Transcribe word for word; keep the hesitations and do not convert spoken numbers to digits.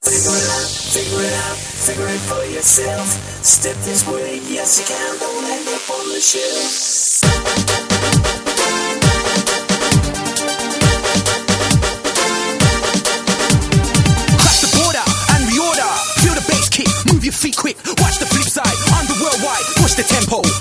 Figure it out, figure it out, figure it for yourself. Step this way, yes you can, don't end up on the shelf. Crash the border and reorder. Feel the bass kick, move your feet quick. Watch the flip side, underworld wide, push the tempo.